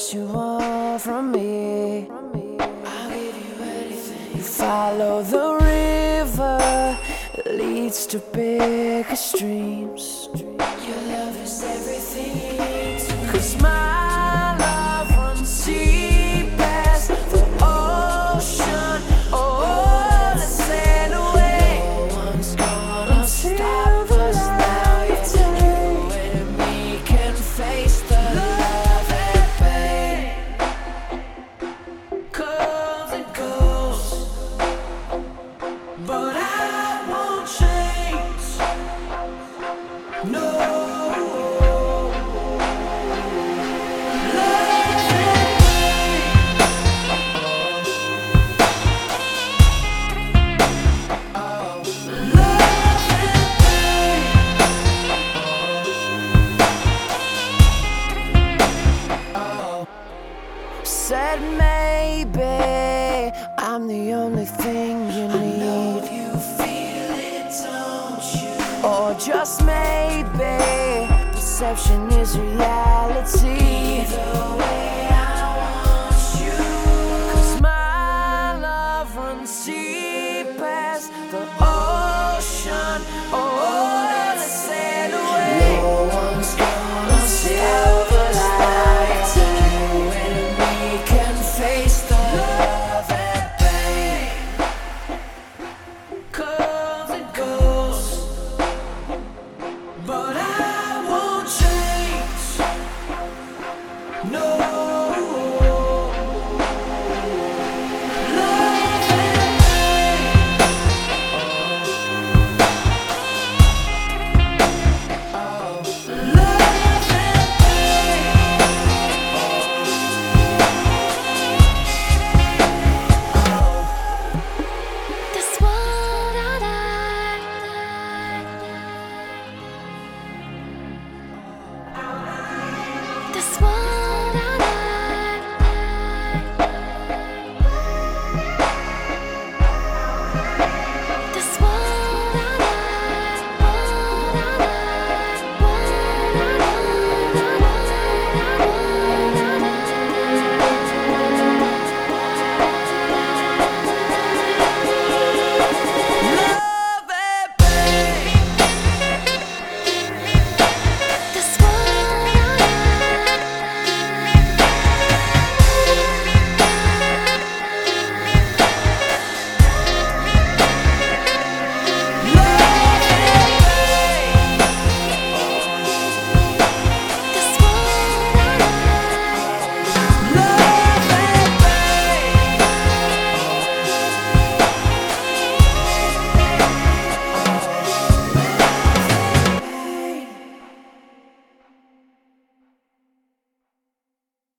what you want from me. I'll give you anything. You follow the river, it leads to bigger streams. Your love is everything to me. 'Cause my love runs deep as the ocean. Oh, let's sail away. No one's gonna stop us now. Yeah, you and me can face the love and pain. Comes and goes, but I won't change. No. Said maybe I'm the only thing you need. You feel it, don't you? Or just maybe perception is reality. Either way.